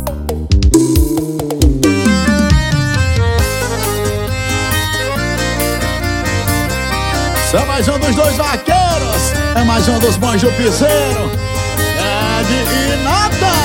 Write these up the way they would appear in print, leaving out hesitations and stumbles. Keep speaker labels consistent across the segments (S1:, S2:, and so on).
S1: É mais um dos dois vaqueiros, é mais um dos bons do piseiro, Ed e Nata.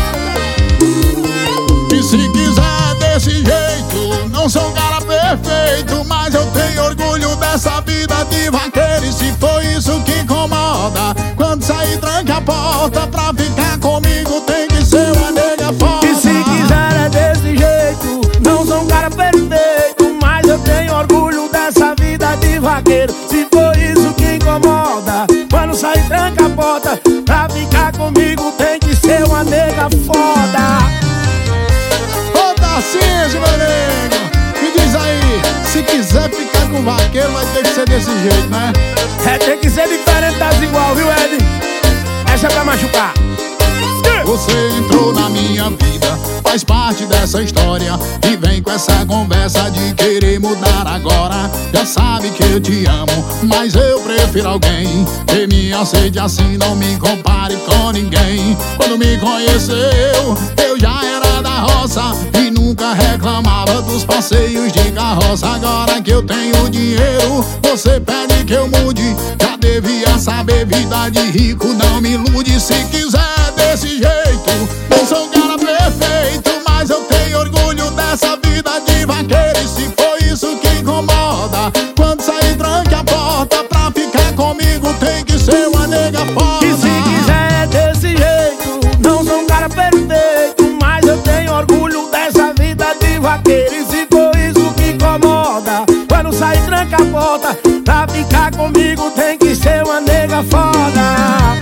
S1: E se quiser desse jeito, não sou um cara perfeito, mas eu tenho orgulho dessa vida de vaqueiro. E se for isso que incomoda, quando sair tranca a porta, pra ficar comigo tem que ser uma nega foda.
S2: E se quiser é desse jeito, não sou um cara perfeito, mas eu tenho orgulho dessa vida de vaqueiro. Se for isso que incomoda, quando sair tranca a porta, pra ficar comigo tem que ser uma nega foda.
S1: Ô Tarcísio, meu nego, me diz aí, se quiser ficar com vaqueiro vai ter que ser desse jeito, né?
S2: É, tem que ser diferente das igual, viu, Ed? Essa é pra machucar.
S1: Você entrou na minha vida, faz parte dessa história, e vem com essa conversa de querer mudar agora. Já sabe que eu te amo, mas eu prefiro alguém que me aceite assim, não me compare com ninguém. Quando me conheceu, eu já era da roça e nunca reclamava dos passeios de carroça. Agora que eu tenho dinheiro, você pede que eu mude. Já devia saber, vida de rico não me ilude. Se quiser desse jeito, não sou um cara perfeito, mas eu tenho orgulho dessa vida de vaqueiro. E se for isso que incomoda, quando sair tranque a porta, pra ficar comigo tem que ser uma nega foda.
S2: E se quiser desse jeito, não sou um cara perfeito, mas eu tenho orgulho dessa vida de vaqueiro. E se for isso que incomoda, quando sair tranca a porta, pra ficar comigo tem que ser uma nega foda.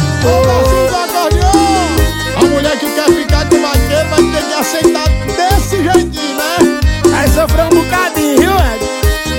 S1: A mulher que quer ficar com vaqueiro vai ter que aceitar desse jeitinho, né?
S2: Aí sofreu um bocadinho, viu, Ed?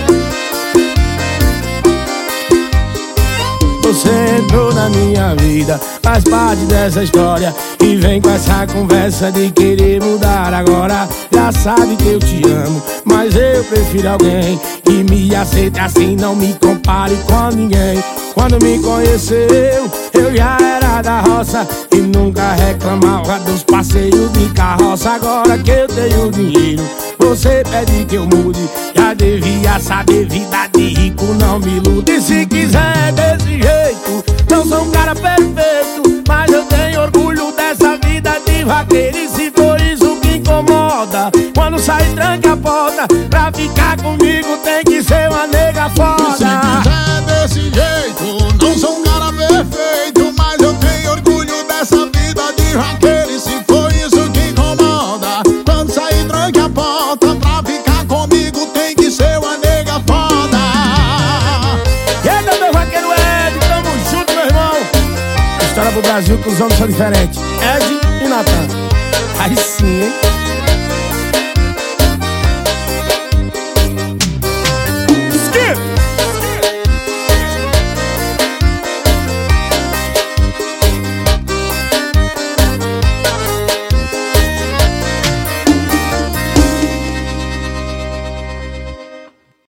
S2: Você entrou na minha vida, faz parte dessa história, e vem com essa conversa de querer mudar agora. Já sabe que eu te amo, mas eu prefiro alguém que me aceite assim, não me compare com ninguém. Quando me conheceu, eu já era da roça e nunca reclamava dos passeios de carroça. Agora que eu tenho dinheiro, você pede que eu mude. Já devia saber, vida de rico não me ilude. E se quiser desse jeito, não sou um cara perfeito, mas eu tenho orgulho dessa vida de vaqueiro. E se for isso que incomoda, quando sair tranca a porta, pra ficar comigo tem que ser uma nega foda.
S1: E se quiser desse jeito, não sou um cara perfeito, mas eu tenho orgulho dessa vida de vaqueiro. E se for isso que incomoda, quando sair tranque a porta, pra ficar comigo tem que ser uma nega foda.
S2: E aí, meu vaqueiro Ed, tamo junto, meu irmão. História pro Brasil que os homens são diferentes, Ed e Natan. Aí sim, hein?